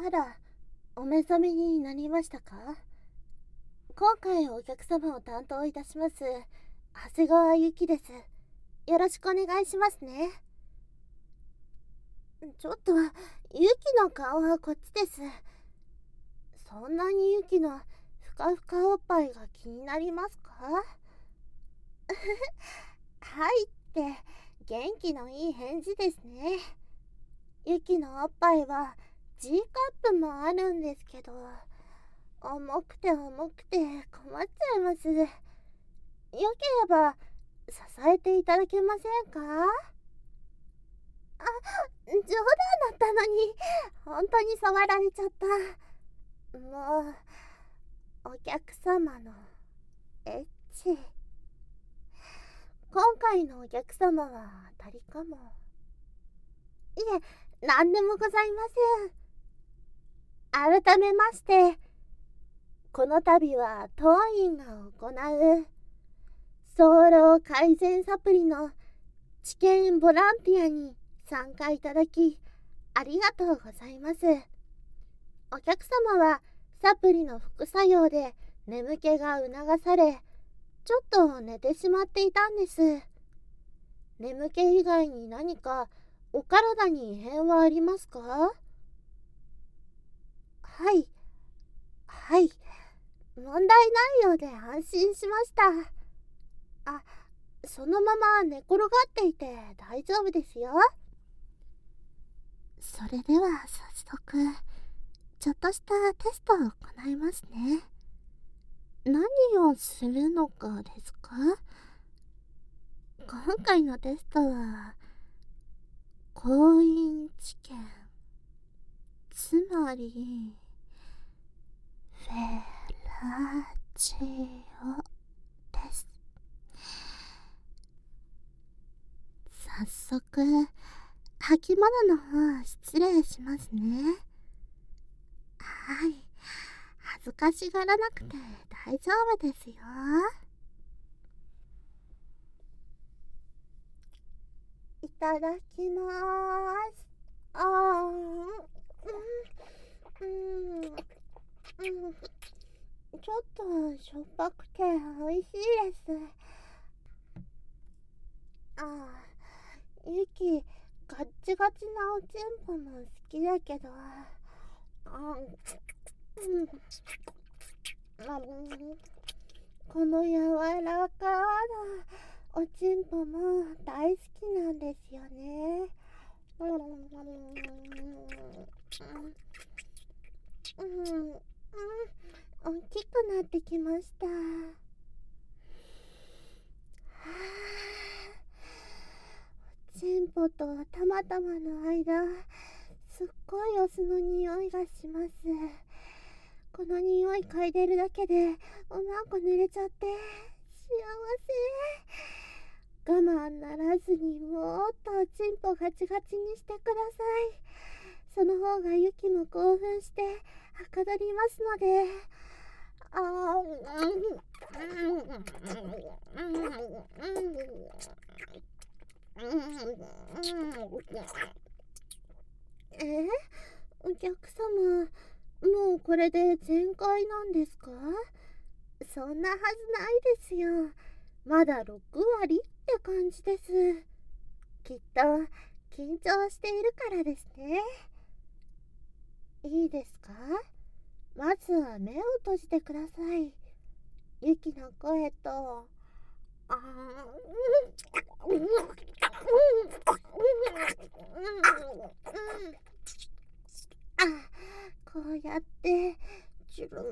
あら、お目覚めになりましたか？今回お客様を担当いたします、長谷川ゆきです。よろしくお願いしますね。ちょっと、ゆきの顔はこっちです。そんなにゆきのふかふかおっぱいが気になりますか？はいって、元気のいい返事ですね。ゆきのおっぱいは G カップもあるんですけど、重くて重くて困っちゃいます。よければ支えていただけませんか？あ、冗談だったのに、本当に触られちゃった。もう、お客様のエッチ。今回のお客様は当たりかも。いえ、なんでもございません。改めまして、この度は当院が行う早漏改善サプリの治験ボランティアに参加いただきありがとうございます。お客様はサプリの副作用で眠気が促され、ちょっと寝てしまっていたんです。眠気以外に何かお体に異変はありますか？はい、はい、問題ないようで安心しました。あ、そのまま寝転がっていて大丈夫ですよ。それでは早速、ちょっとしたテストを行いますね。何をするのかですか？今回のテストは、婚姻治験、つまり、フェラチオです。早速、履物の方失礼しますね。はい。恥ずかしがらなくて大丈夫ですよ。いただきまーす。ちょっとしょっぱくて美味しいです。ゆき、ガッチガチなおちんぽも好きだけど、この柔らかなおちんぽも大好きなんですよね。大きくなってきました。おちんぽとたまたまの間、すっごいお酢の匂いがします。この匂い嗅いでるだけでおまんこ濡れちゃって幸せ。我慢ならずにもっとおちんぽガチガチにしてください。その方がゆきも興奮してはかどりますので。お客様、もうこれで全開なんですか？そんなはずないですよ。まだ6割って感じです。きっと緊張しているからですね。いいですか？まずは目を閉じてください。ゆきの声と、こうやってチュル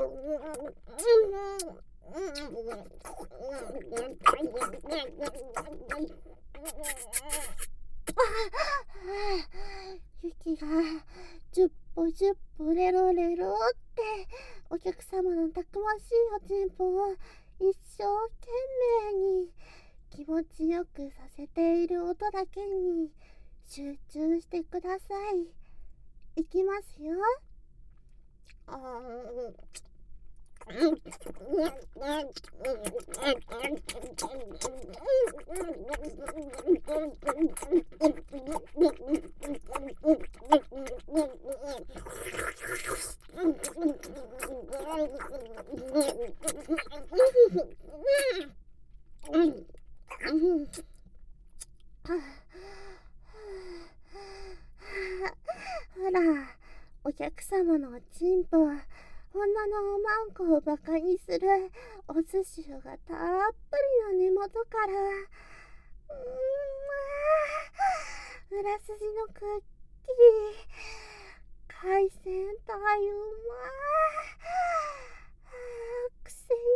ゆきが10歩10歩レロレロってお客様のたくましいおちんぽを一生懸命に気持ちよくさせている音だけに集中してください。いきますよ。 客様のチンポは女のマンコをバカにするお寿司がたっぷりの根元から裏筋のくっきり海鮮たいう癖に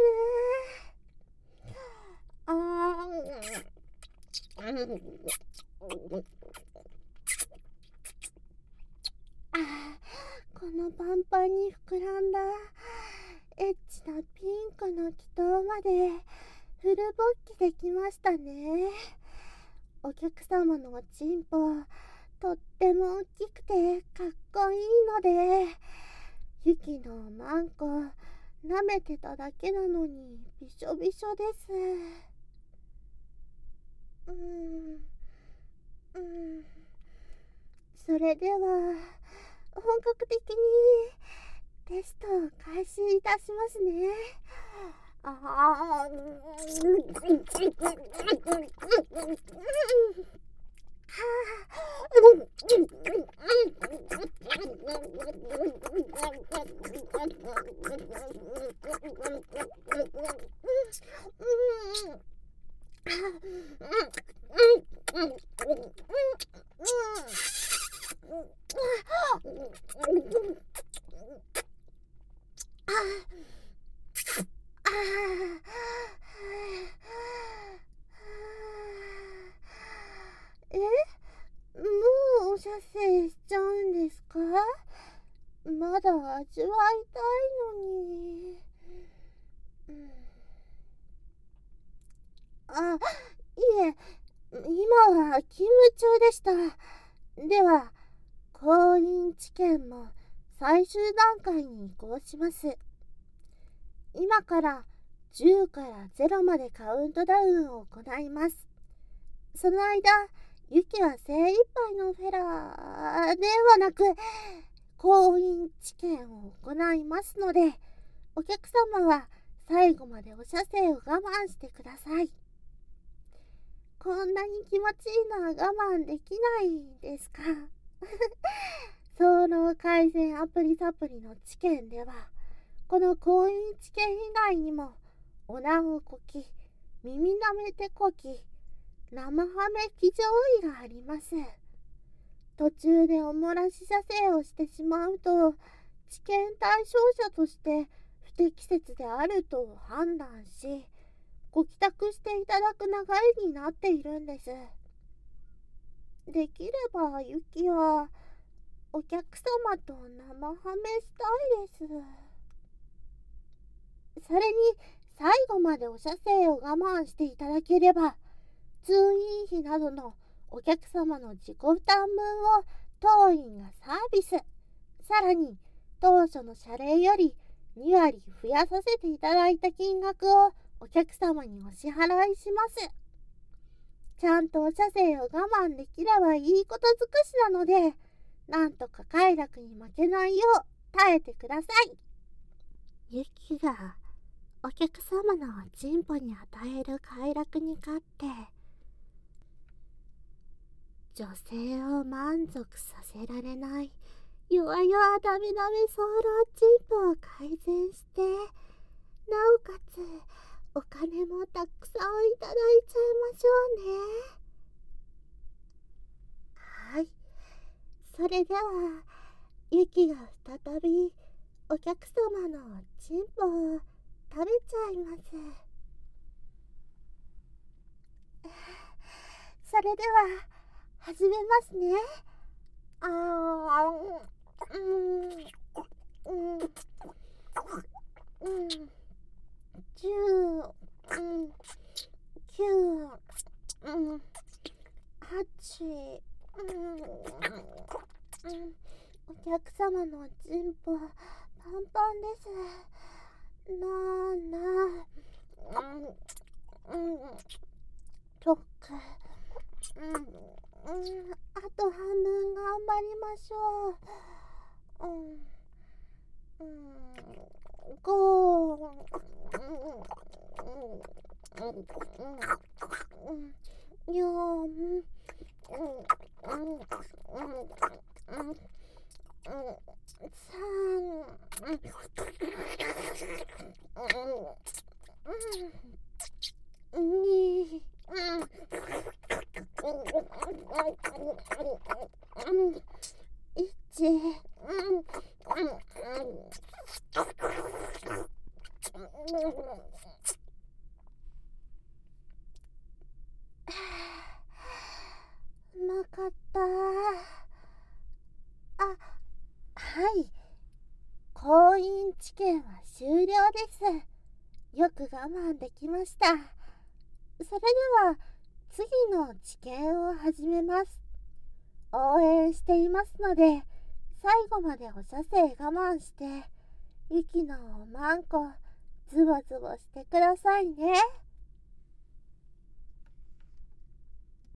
なるこのパンパンに膨らんだエッチなピンクの気筒までフル勃起できましたね。お客様のチンポとっても大きくてかっこいいので、ユキのマンコ舐めてただけなのにびしょびしょです。それでは本格的にテストを開始いたしますね。もうお射精しちゃうんですか？まだ味わいたいのに。いえ、今は勤務中でした。では、婚姻治験も最終段階に移行します。今から10から0までカウントダウンを行います。その間、ユキは精一杯のフェラーではなく、婚姻治験を行いますので、お客様は最後までお射精を我慢してください。こんなに気持ちいいのは我慢できないですか？早漏改善アプリサプリの治験では、この婚姻治験以外にも、おなをこき、耳なめてこき、生ハメ騎乗位があります。途中でお漏らし射精をしてしまうと、治験対象者として不適切であると判断し、ご帰宅していただく流れになっているんです。できればユキはお客様と生ハメしたいです。それに最後までお射精を我慢していただければ、通院費などのお客様の自己負担分を当院がサービス。さらに当初の謝礼より2割増やさせていただいた金額をお客様にお支払いします。ちゃんとお射精を我慢できればいいこと尽くしなので、なんとか快楽に負けないよう耐えてください。ユキがお客様のチンポに与える快楽に勝って、女性を満足させられない弱々ダメダメソロチンポを改善して、なおかつお金もたくさんいただいちゃいましょうね。はい、それではユキが再びお客様のチンポを食べちゃいます。それでは始めますね。10、9、8、お客様のチンポパンパンです。6、あと半分頑張りましょう。5、4、 うまかった。はい。婚姻治験は終了です。よく我慢できました。それでは次の治験を始めます。応援していますので、最後までお射精我慢して、息のマンコズボズボしてくださいね。